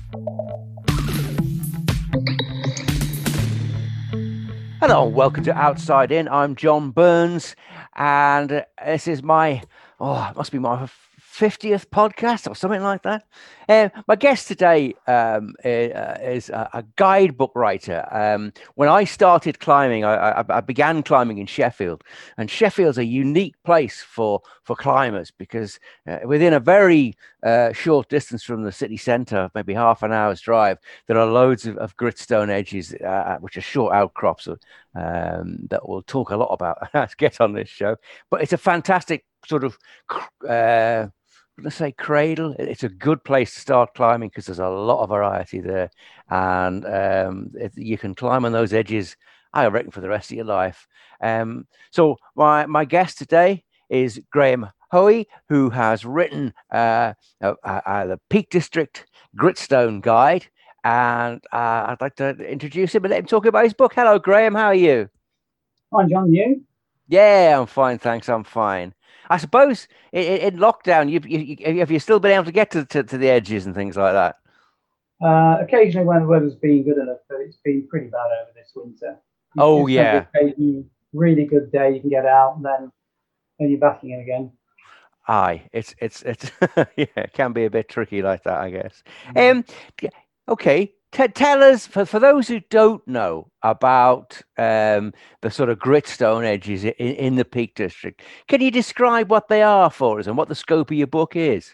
Hello and welcome to Outside In. I'm John Burns, and this is it must be my 50th podcast or something like that. My guest today is a guidebook writer. When I started climbing, I began climbing in Sheffield, and Sheffield's a unique place for climbers because within a very short distance from the city centre, maybe half an hour's drive, there are loads of gritstone edges, which are short outcrops that we'll talk a lot about as get on this show. But it's a fantastic sort of let's say cradle. It's a good place to start climbing because there's a lot of variety there, and you can climb on those edges, I reckon, for the rest of your life. So my guest today is Graham Hoey, who has written the Peak District Gritstone Guide, and I'd like to introduce him and let him talk about his book. Hello, Graham. How are you? Hi, John. You? Yeah, I'm fine, thanks. I'm fine. I suppose in lockdown, have you still been able to get to the edges and things like that? Occasionally, when the weather's been good enough, but it's been pretty bad over this winter. You Oh just have the yeah, occasional really good day you can get out, and then you're back in again. aye. It's yeah, it can be a bit tricky like that, I guess. Mm. Um, okay. Tell us for those who don't know about the sort of gritstone edges in the Peak District. Can you describe what they are for us and what the scope of your book is?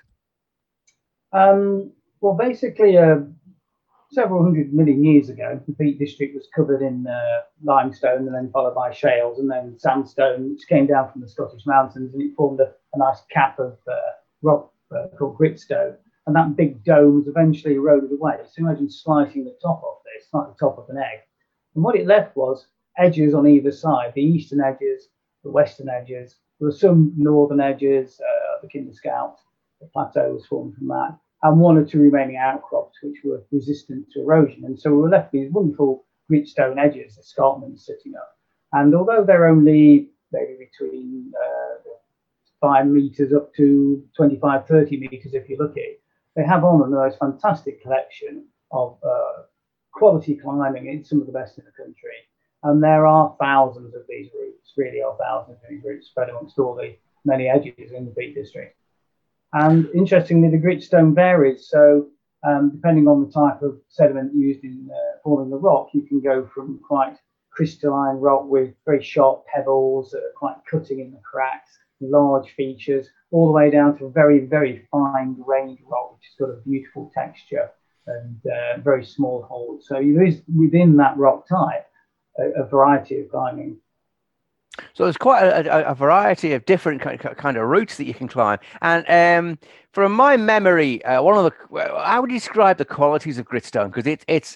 Um, well, basically, several hundred million years ago, the Peak District was covered in limestone, and then followed by shales, and then sandstone, which came down from the Scottish mountains, and it formed a nice cap of rock called gritstone. And that big dome was eventually eroded away. So imagine slicing the top off this, like the top of an egg. And what it left was edges on either side, the eastern edges, the western edges. There were some northern edges, the Kinder Scout, the plateau was formed from that, and one or two remaining outcrops which were resistant to erosion. And so we were left with these wonderful gritstone edges, escarpments sitting up. And although they're only maybe between 5 meters up to 25, 30 meters if you look at it, they have on them the most fantastic collection of quality climbing. It's some of the best in the country. And there are thousands of these routes, really are thousands of these routes spread amongst all the many edges in the Peak District. And interestingly, the gritstone varies. So depending on the type of sediment used in forming the rock, you can go from quite crystalline rock with very sharp pebbles that are quite cutting in the cracks, large features, all the way down to a very, very fine grained rock, which has got a beautiful texture and very small holes. So there is within that rock type a variety of climbing. So there's quite a variety of different kind of routes that you can climb. And from my memory, one of the how would you describe the qualities of gritstone? Because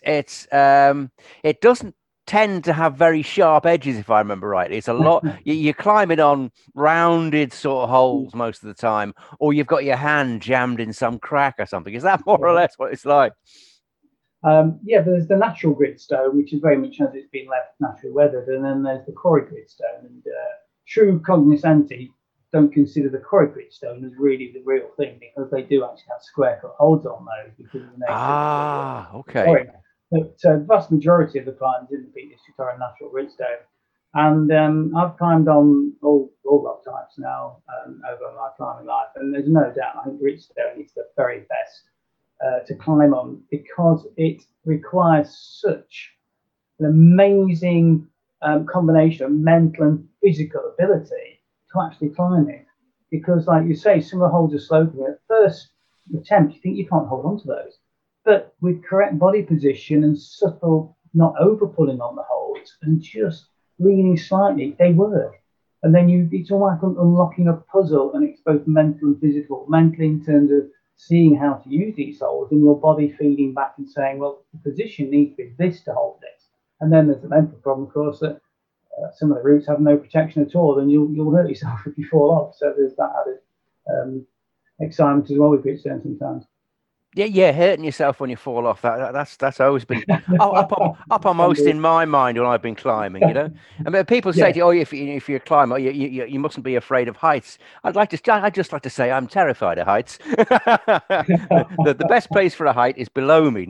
it doesn't tend to have very sharp edges, if I remember right. It's a lot you're climbing on rounded sort of holes most of the time, or you've got your hand jammed in some crack or something. Is that more or Yeah. less what it's like? Yeah, there's the natural gritstone, which is very much as it's been left naturally weathered, and then there's the quarry gritstone. And true cognoscenti don't consider the quarry gritstone as really the real thing because they do actually have square cut holes on those because of the nature of Ah, the okay. quarry. But the vast majority of the climbs in the Peak District are a natural gritstone. And I've climbed on all rock types now over my climbing life, and there's no doubt I think gritstone is the very best to climb on because it requires such an amazing combination of mental and physical ability to actually climb it. Because, like you say, some of the holds are sloping. At first attempt, you think you can't hold on to those. But with correct body position and subtle, not over pulling on the holds and just leaning slightly, they work. And then it's almost like unlocking a puzzle, and it's both mental and physical. Mentally, in terms of seeing how to use these holds, and your body feeding back and saying, well, the position needs to be this to hold this. And then there's the mental problem, of course, that some of the routes have no protection at all, and you'll hurt yourself if you fall off. So there's that added excitement as well with gritstone sometimes. Yeah, hurting yourself when you fall off. That's always been uppermost in my mind when I've been climbing. I mean, people say Yeah. to you, "Oh, if you're a climber, you mustn't be afraid of heights." I'd just like to say I'm terrified of heights. The best place for a height is below me,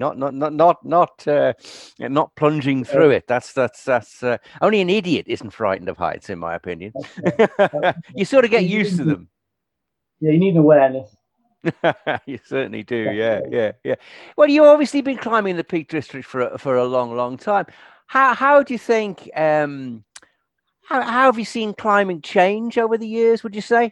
not plunging through it. That's only an idiot isn't frightened of heights, in my opinion. That's, You sort of get you used to need, them. yeah, you need awareness. You certainly do. Yeah, Definitely. yeah, yeah. Well, you've obviously been climbing the Peak District for a long, long time. How do you think? How have you seen climbing change over the years? Would you say?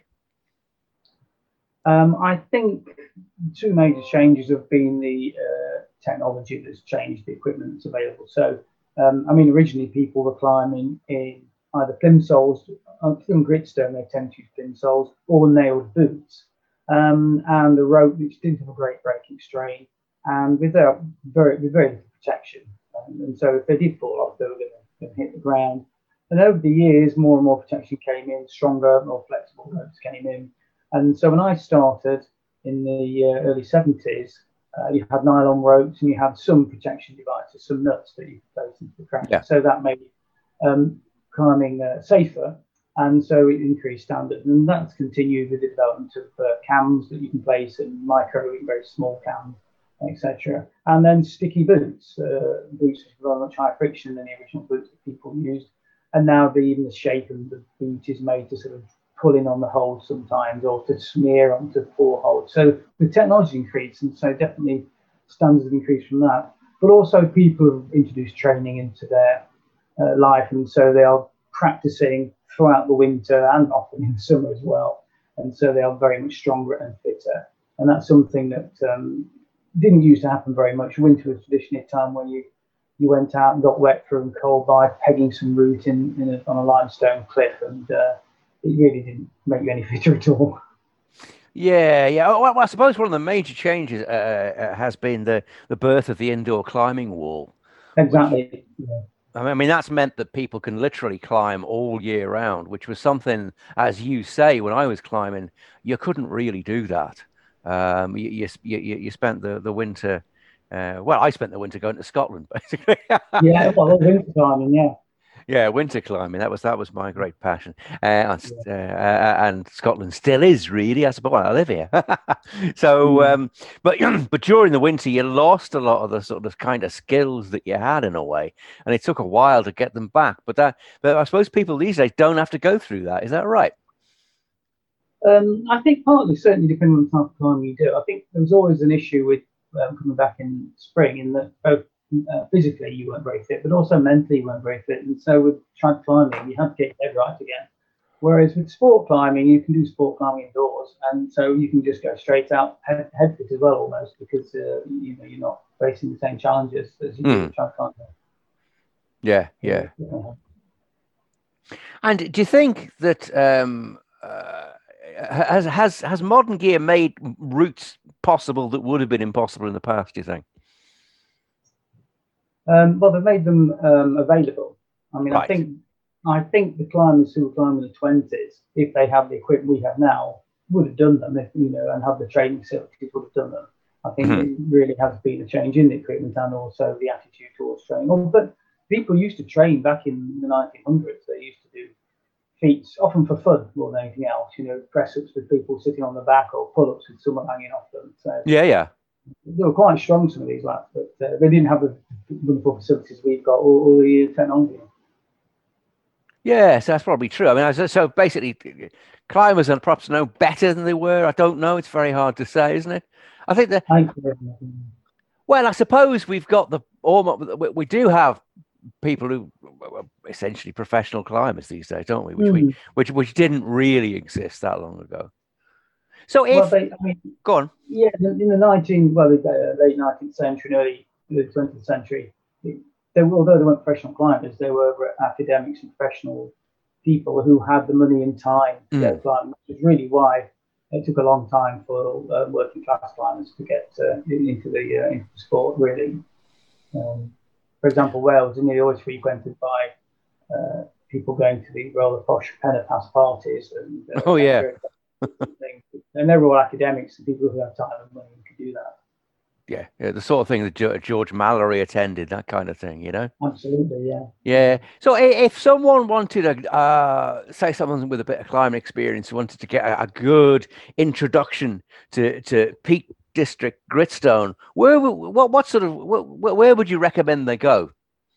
I think two major changes have been the technology that's changed the equipment that's available. So, I mean, originally people were climbing in either plimsolls, on gritstone, they tend to use plimsolls, or nailed boots, and a rope which didn't have a great braking strain, and with very little protection. And so, if they did fall off, they were going to hit the ground. And over the years, more and more protection came in, stronger, more flexible ropes came in. And so when I started in the early 70s, you had nylon ropes and you had some protection devices, some nuts that you could place into the ground. Yeah. So that made climbing safer. And so it increased standards. And that's continued with the development of cams that you can place in micro, very small cams, etc. And then sticky boots, boots with very much higher friction than the original boots that people used. And now even the shape of the boot is made to sort of pulling on the hold sometimes or to smear onto poor hold. So the technology increased, and so definitely standards have increased from that. But also people have introduced training into their life, and so they are practicing throughout the winter and often in the summer as well. And so they are very much stronger and fitter. And that's something that didn't used to happen very much. Winter was traditionally a time when you went out and got wet from cold by pegging some root on a limestone cliff, and it really didn't make you any fitter at all. Yeah, yeah. Well, I suppose one of the major changes has been the birth of the indoor climbing wall, which Exactly. Yeah. I mean that's meant that people can literally climb all year round, which was something, as you say, when I was climbing, you couldn't really do that. You spent the winter. Well, I spent the winter going to Scotland, basically. Yeah, well, winter climbing, yeah. Yeah, winter climbing. That was my great passion, Yeah. and Scotland still is really. I suppose I live here, so Mm. but but during the winter you lost a lot of the sort of kind of skills that you had in a way, and it took a while to get them back. But I suppose people these days don't have to go through that. Is that right? I think partly, certainly depending on the type of climbing you do. I think there was always an issue with coming back in spring, in that both physically you weren't very fit, but also mentally you weren't very fit. And so with trad climbing, you have to get your head right again. Whereas with sport climbing, you can do sport climbing indoors, and so you can just go straight out head fit as well, almost, because you're not facing the same challenges as you do Mm, with trad climbing. yeah, So, yeah. And do you think that has modern gear made routes possible that would have been impossible in the past? Do you think? well, they've made them available. I mean, Right. I think the climbers who were climbing in the 20s, if they have the equipment we have now, would have done them, if and have the training facilities, would have done them. I think Mhm. it really has been a change in the equipment and also the attitude towards training. But people used to train back in the 1900s. They used to do feats, often for fun more than anything else. Press ups with people sitting on the back, or pull ups with someone hanging off them. So Yeah, yeah. they were quite strong, some of these lads, but they didn't have the wonderful facilities we've got, or the technology. Yes, that's probably true. I mean, so basically, climbers are perhaps no better than they were. I don't know. It's very hard to say, isn't it? I think that. I, Well, I suppose we've got the almost. We do have people who are essentially professional climbers these days, don't we? Which didn't really exist that long ago. So well, if I mean, go on. yeah, in the late 19th century and early 20th century, although they weren't professional climbers, they were academics and professional people who had the money and time to go Mm. climbing, which is really why it took a long time for working class climbers to get into the sport, really. Um, for example, Wales is nearly always frequented by people going to the rather posh Penner parties and Oh paying yeah. very expensive things. And they're all academics and people who have time and money who can do that. Yeah, yeah, the sort of thing that George Mallory attended, that kind of thing, you know? Absolutely, yeah. Yeah. So if someone wanted to, say someone with a bit of climbing experience wanted to get a good introduction to Peak District Gritstone, what sort of, where would you recommend they go?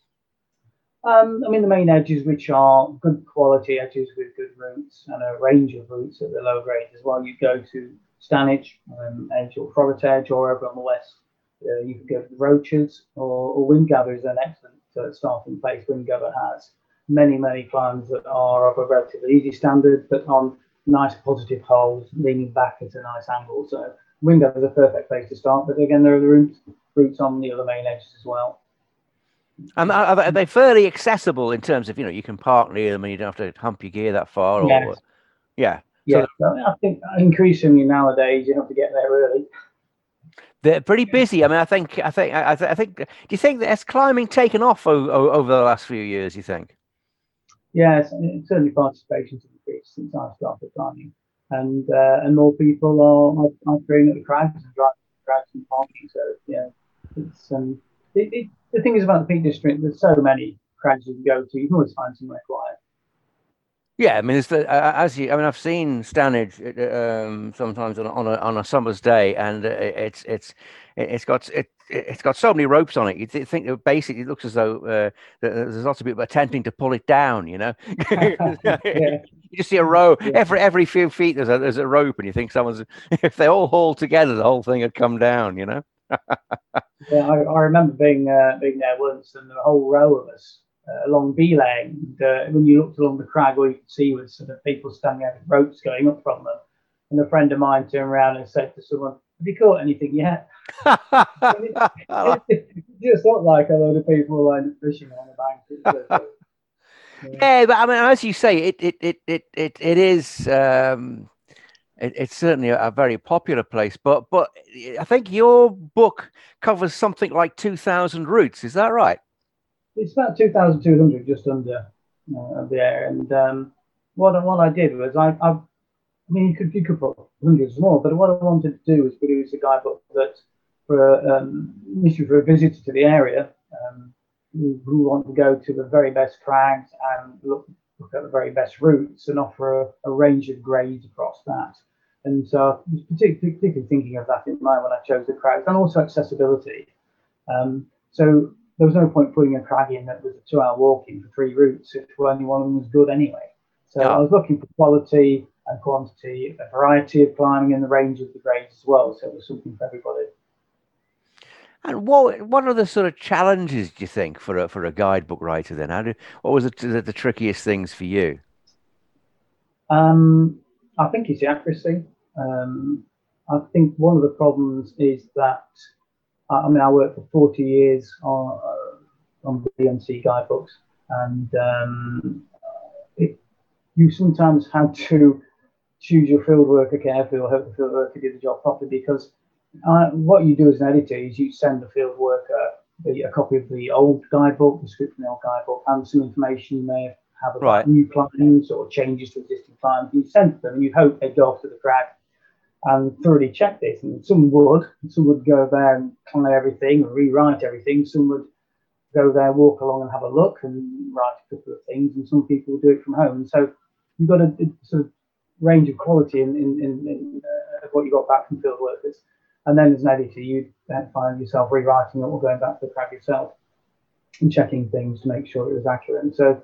I mean, the main edges, which are good quality edges with good roots and a range of roots at the low grade as well. You go to Stanage, Edge or Froggatt Edge, or over on the west, you can go to the Roaches, or Windgather is an excellent starting place. Windgather has many climbs that are of a relatively easy standard, but on nice positive holes, leaning back at a nice angle. So Windgather is a perfect place to start. But again, there are the roots on the other main edges as well. And are they fairly accessible in terms of, you can park near them and you don't have to hump your gear that far, or Yes. yeah. Yeah, So I think increasingly nowadays you have to get there early. they're pretty busy. I mean, I think. Do you think that has climbing taken off over the last few years? You think? Yes, certainly participation's increased since I started climbing, and more people are doing at the crags and driving the crags and parking. So yeah, it's the thing is about the Peak District. There's so many crags you can go to. You can always find somewhere quiet. Yeah, I mean, it's the I mean, I've seen Stanage sometimes on a summer's day, and it's got so many ropes on it. You think that basically it looks as though there's lots of people attempting to pull it down. Yeah, You just see a row yeah, every few feet. There's a rope, and you think someone's if they all haul together, the whole thing would come down. yeah. I remember being there once, and a whole row of us along Belay. And when you looked along the crag, all you could see was sort of people standing out with ropes going up from them. And a friend of mine turned around and said to someone, "Have you caught anything yet?" It just looked like a load of people like fishing on the bank. Yeah. Yeah, but I mean, as you say, it is. It's certainly a very popular place, but I think your book covers something like 2,000 routes. Is that right? It's about 2,200, just under there. And what I did was I mean, you could put hundreds more, but what I wanted to do was produce a guidebook that for a visitor to the area who want to go to the very best crags and look at the very best routes and offer a range of grades across that. And so I was particularly thinking of that in mind when I chose the crags, and also accessibility. So there was no point putting a crag in that was a 2 hour walking for 3 routes if only one of them was good anyway. So I Yeah. was looking for quality and quantity, a variety of climbing, and the range of the grades as well. So it was something for everybody. And what are the sort of challenges do you think for a guidebook writer then? What was the trickiest things for you? I think it's the accuracy. Um, I think one of the problems is that I mean I worked for 40 years on BMC guidebooks, and you sometimes had to choose your field worker carefully or hope the field worker did the job properly, because what you do as an editor is you send the field worker a copy of the old guidebook, the script from the old guidebook, and some information you may have Right. about new climbs or changes to existing climbs. You send to them and you hope they go off to the crag and thoroughly check this. And some would go there and climb everything and rewrite everything. Some would go there, walk along and have a look and write a couple of things. And some people would do it from home. And so you've got a sort of range of quality in what you got back from field workers. And then as an editor, you find yourself rewriting it or going back to the crag yourself and checking things to make sure it was accurate. And so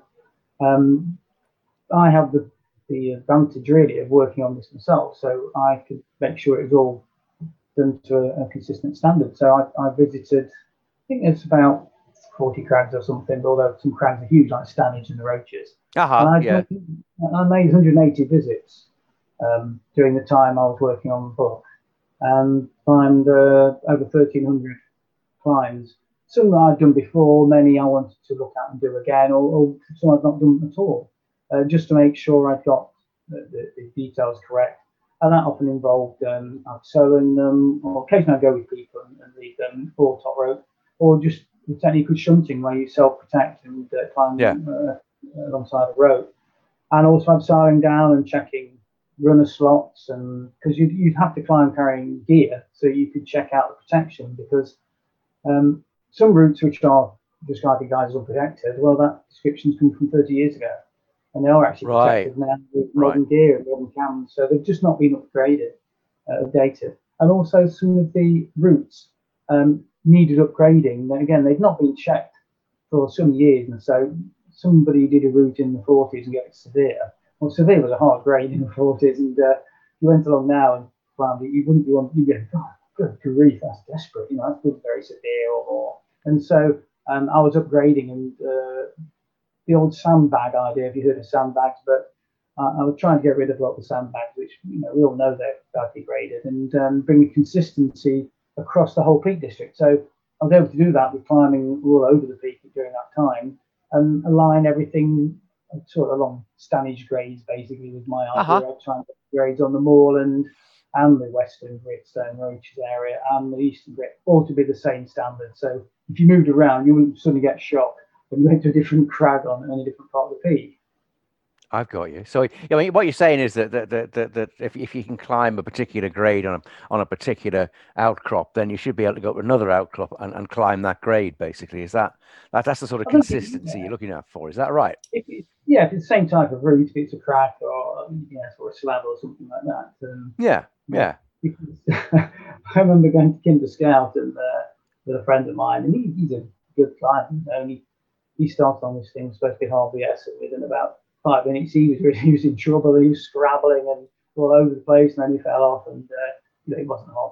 I have the advantage really of working on this myself, so I could make sure it was all done to a consistent standard. So I visited, I think it's about 40 crags or something, although some crags are huge, like Stanage and the Roaches. And Yeah. I made 180 visits during the time I was working on the book, and climbed over 1,300 climbs. Some I'd done before, many I wanted to look at and do again, or some I've not done at all, just to make sure I'd got the details correct. And that often involved soloing them, or occasionally I'd go with people and lead them or top rope, or just the technique of shunting where you self-protect and climb Yeah. alongside the rope. And also I'm siling down and checking runner slots, and because you'd have to climb carrying gear so you could check out the protection, because some routes which are described guys as unprotected, well, that description's come from 30 years ago, and they are actually Right. protected now with modern gear and modern cams, so they've just not been upgraded, updated. And also some of the routes needed upgrading. Again, they've not been checked for some years, and so somebody did a route in the 40s and got it severe. Well, severe was a hard grade in the 40s, and you went along now and found that you wouldn't be on. You'd go, oh, good grief, that's desperate. You know, that's good, very severe or more. And so I was upgrading, and the old sandbag idea. Have you heard of sandbags? But I was trying to get rid of a lot of the sandbags, which we all know they're badly graded, and bring consistency across the whole Peak District. So I was able to do that with climbing all over the peak during that time and align everything sort of along Stanage grades, basically, was my idea. I'd try and get grades on the moorland and the western Gritstone Roaches area and the eastern Grit, all to be the same standard. So if you moved around, you wouldn't suddenly get shocked when you went to a different crag on a different part of the peak. I've got you. So, I mean, what you're saying is that if you can climb a particular grade on a particular outcrop, then you should be able to go to another outcrop and climb that grade. Basically, that's the sort of consistency you're looking at for? Is that right? If it's the same type of route, if it's a crack or or a slab or something like that. Yeah. I remember going to Kinder Scout and with a friend of mine, and he's a good climber. He started on this thing, supposed to be hard BS, and within about 5 minutes he was in trouble. He was scrabbling and all over the place, and then he fell off, and he wasn't hard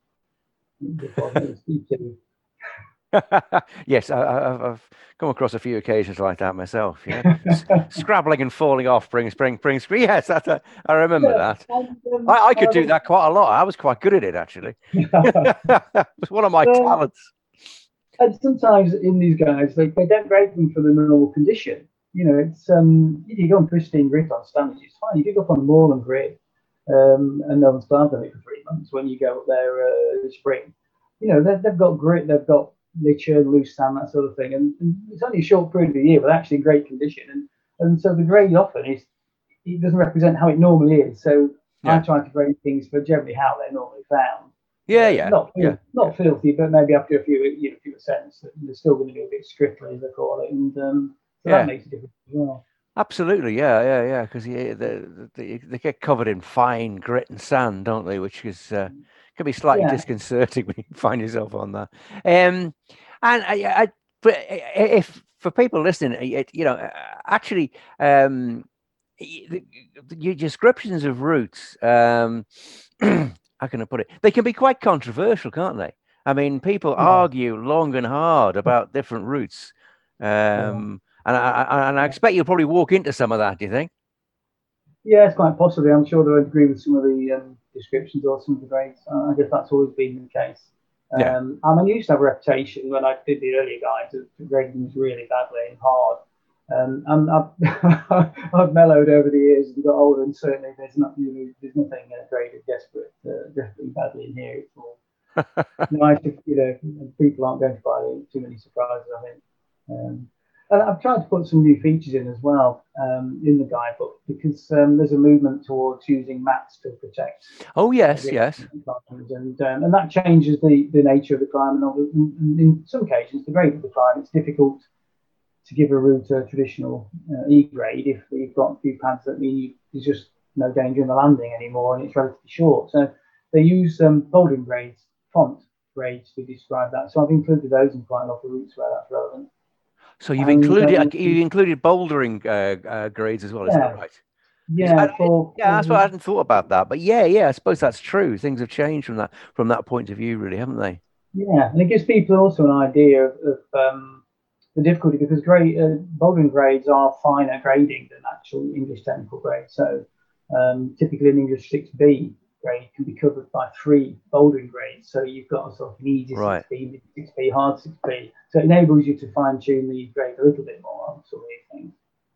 BS. Yes, I've come across a few occasions like that myself. Yeah, scrabbling and falling off brings. Yes, I remember that. I could do that quite a lot. I was quite good at it, actually. It was one of my talents. And sometimes in these guys, they don't grade them for the normal condition. It's if you go on pristine grit on standards, it's fine. You pick up on the moorland grit, and no one's climbed on it for 3 months. When you go up there this spring, they've got grit, they've got litter, loose sand, that sort of thing, and it's only a short period of the year, but actually in great condition. And so the grade often it doesn't represent how it normally is. So I try to grade things for generally how they're normally found. Not filthy, but maybe after a few ascents, they're still going to be a bit scripply, as they call it, and so that makes a difference as well. Absolutely, yeah, because they get covered in fine grit and sand, don't they? Which is can be slightly disconcerting when you find yourself on that. But if for people listening, actually, your descriptions of routes, how can I put it? They can be quite controversial, can't they? I mean, people argue long and hard about different routes. And I expect you'll probably walk into some of that, do you think? Yeah, it's quite possibly. I'm sure they would agree with some of the descriptions or some of the grades. I guess that's always been the case. I used to have a reputation when I did the earlier guides of grading was really badly and hard. And I've mellowed over the years and got older, and certainly there's nothing graded desperately badly in here. It's all nice if people aren't going to buy too many surprises, I think. And I've tried to put some new features in as well in the guidebook, because there's a movement towards using mats to protect. Oh yes. And that changes the nature of the climb. And in some occasions, the grade of the climb, it's difficult to give a route a traditional E grade if you've got a few pads that mean there's just no danger in the landing anymore, and it's relatively short. So they use bouldering grades, font grades to describe that. So I've included those in quite a lot of routes where that's relevant. So you've included bouldering grades as well, is that right? Yeah, that's what I hadn't thought about that, but I suppose that's true. Things have changed from that point of view, really, haven't they? Yeah, and it gives people also an idea of the difficulty, because bouldering grades are finer grading than actual English technical grades. So typically an English 6B grade can be covered by 3 bouldering grades. So you've got a sort of an easy 6B, mid 6B, hard 6B. So it enables you to fine tune the grade a little bit more on some of these things.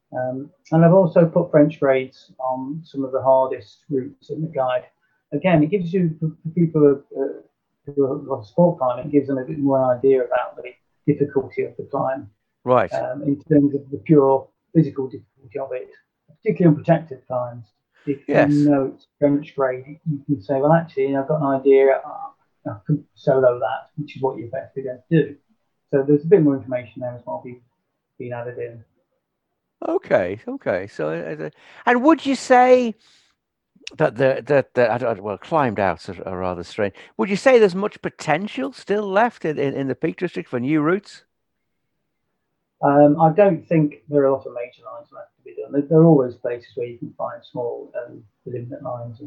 And I've also put French grades on some of the hardest routes in the guide. Again, it gives you, for people who are sport climbing, it gives them a bit more idea about the difficulty of the climb. Right. In terms of the pure physical difficulty of it, particularly on protected climbs. If you Yes. know it's French grade, you can say, well, actually, I've got an idea. I could solo that, which is what you're effectively going to do. So there's a bit more information there as well being added in. Okay. Okay. So, and would you say that I don't, well, climbed outs are rather strange. Would you say there's much potential still left in the Peak District for new routes? I don't think there are a lot of major lines left to be done. There are always places where you can find small limit lines,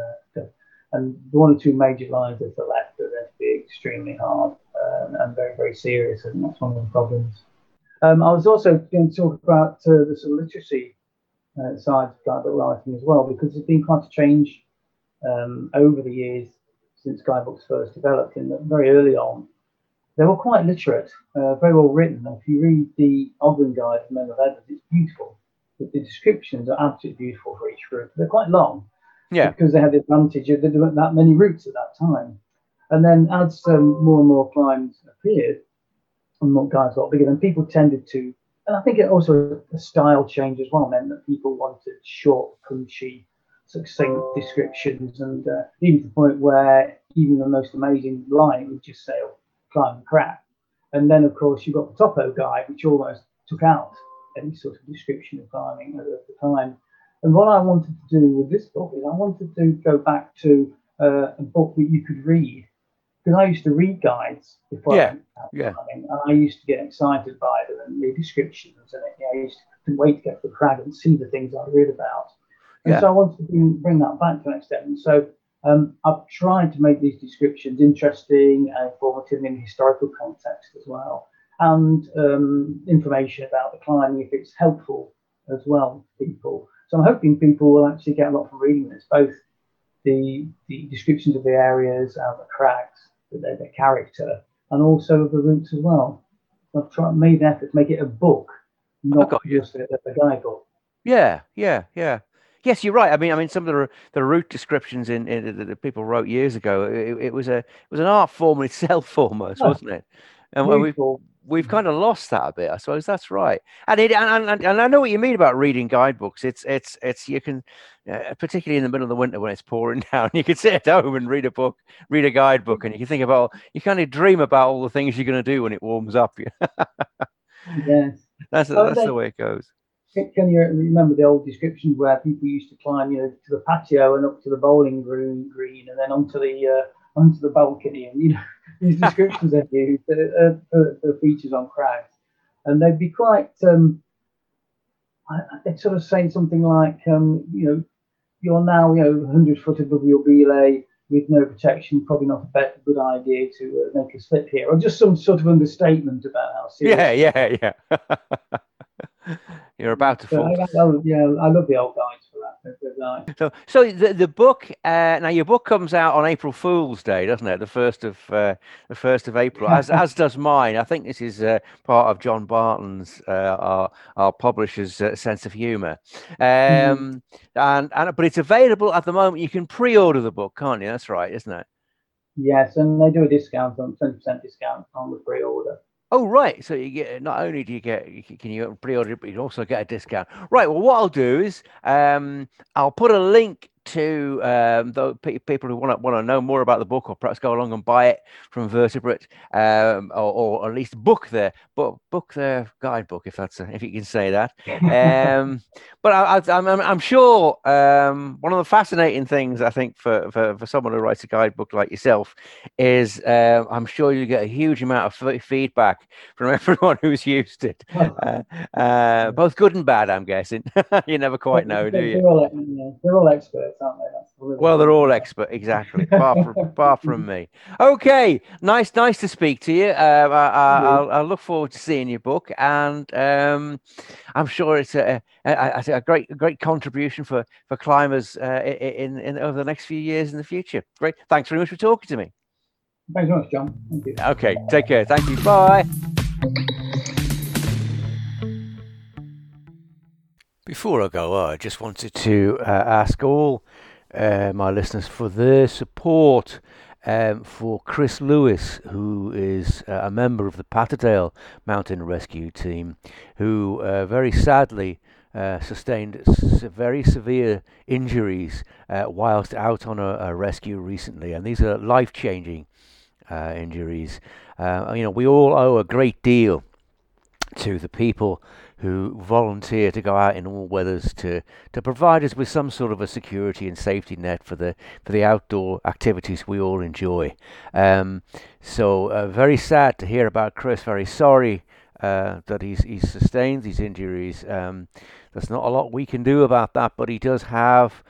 and the one or two major lines that are left are going to be extremely hard and very, very serious, and that's one of the problems. I was also going to talk about the sort of literacy side of guidebook writing as well, because there's been quite a change over the years since guidebooks first developed. In that very early on, they were quite literate, very well written. And if you read the Ogden Guide from Men of Edwards, it's beautiful. The descriptions are absolutely beautiful for each route. They're quite long Yeah. because they had the advantage of there weren't that many routes at that time. And then as more and more climbs appeared, and more guides got bigger, then people tended to, and I think it also a style change as well meant that people wanted short, punchy, succinct descriptions, and even to the point where even the most amazing line would just say, oh, climb and crack. And then, of course, you've got the Topo Guide, which almost took out any sort of description of climbing at the time. And what I wanted to do with this book is I wanted to go back to a book that you could read, because I used to read guides before I Yeah. went out Yeah. climbing, and I used to get excited by them and the descriptions, and I used to wait to get to the crag and see the things I read about. And Yeah. so I wanted to bring that back to an extent. And so I've tried to make these descriptions interesting and informative in historical context as well, and information about the climbing if it's helpful as well to people. So I'm hoping people will actually get a lot from reading this, both the descriptions of the areas and the crags, their character, and also the routes as well. I've made an effort to make it a book, I not got you. just a guidebook. Yeah. Yeah. Yeah. Yes, you're right. I mean, some of the route descriptions that people wrote years ago, it was an art form in itself almost, Oh, wasn't it? And beautiful. we've kind of lost that a bit. I suppose that's right. And I know what you mean about reading guidebooks. It's you can, particularly in the middle of the winter when it's pouring down, you can sit at home and read a book, read a guidebook, and you can think about, you kind of dream about all the things you're going to do when it warms up. Yes. Oh, That's the way it goes. can you remember the old descriptions where people used to climb, to the patio and up to the bowling green, and then onto the balcony, and these descriptions they used for features on crags, and they'd be quite. They'd sort of say something like, you're now 100 foot above your belay with no protection. Probably not a good idea to make a slip here, or just some sort of understatement about how serious Yeah, things are. yeah, yeah. You're about to But fall. I love the old guys for that. They're nice. So the book now your book comes out on April Fool's Day, doesn't it? The 1st of April, as does mine. I think this is part of John Barton's our publisher's sense of humour. Mhm. And but it's available at the moment. You can pre-order the book, can't you? That's right, isn't it? Yes, and they do a discount on 20% discount on the pre-order. Oh, right. So you get, not only do you get, can you pre-order it, but you can also get a discount. Right. Well, what I'll do is I'll put a link to the people who want to know more about the book, or perhaps go along and buy it from Vertebrate, or at least book their guidebook, if you can say that. But I'm sure one of the fascinating things, I think, for someone who writes a guidebook like yourself is I'm sure you get a huge amount of feedback from everyone who's used it, both good and bad, I'm guessing. You never quite know, do you? They're all experts, aren't they? That's the really Well, they're all important expert, exactly. Far from me. Okay, nice to speak to you. I look forward to seeing your book, and I'm sure it's a great contribution for climbers in over the next few years in the future. Great, thanks very much for talking to me. Thanks very much, John. Thank you. Okay, take care. Thank you. Bye. Before I go, I just wanted to ask all my listeners for their support for Chris Lewis, who is a member of the Patterdale Mountain Rescue Team, who very sadly sustained very severe injuries whilst out on a rescue recently, and these are life-changing injuries. We all owe a great deal to the people who volunteer to go out in all weathers to provide us with some sort of a security and safety net for the outdoor activities we all enjoy. So very sad to hear about Chris. Very sorry that he's sustained these injuries. There's not a lot we can do about that, but he does have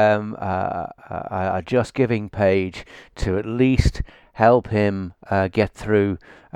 a Just Giving page to at least help him get through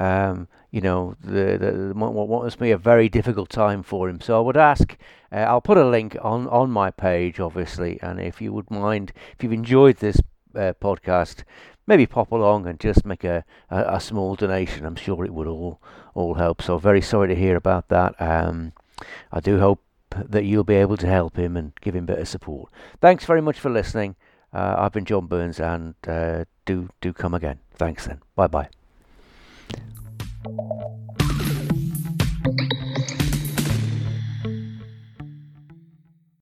what must be a very difficult time for him. So I would ask, I'll put a link on my page, obviously, and if you would mind, if you've enjoyed this podcast, maybe pop along and just make a small donation. I'm sure it would all help. So very sorry to hear about that. I do hope that you'll be able to help him and give him better support. Thanks very much for listening. I've been John Burns, and do come again. Thanks then. Bye bye.